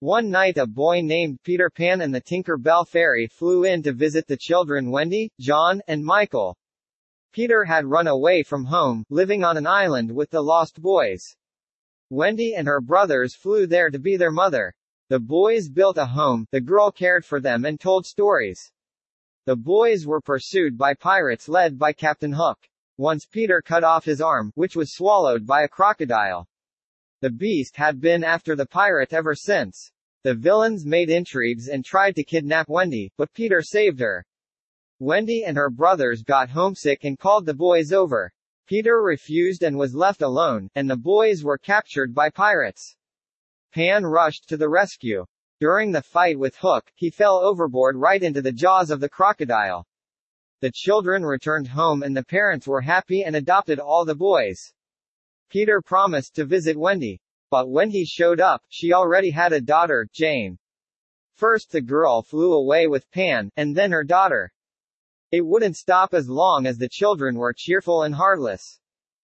One night a boy named Peter Pan and the Tinker Bell fairy flew in to visit the children Wendy, John, and Michael. Peter had run away from home, living on an island with the lost boys. Wendy and her brothers flew there to be their mother. The boys built a home, the girl cared for them and told stories. The boys were pursued by pirates led by Captain Hook. Once Peter cut off his arm, which was swallowed by a crocodile. The beast had been after the pirate ever since. The villains made intrigues and tried to kidnap Wendy, but Peter saved her. Wendy and her brothers got homesick and called the boys over. Peter refused and was left alone, and the boys were captured by pirates. Pan rushed to the rescue. During the fight with Hook, he fell overboard right into the jaws of the crocodile. The children returned home and the parents were happy and adopted all the boys. Peter promised to visit Wendy. But when he showed up, she already had a daughter, Jane. First the girl flew away with Pan, and then her daughter. It wouldn't stop as long as the children were cheerful and heartless.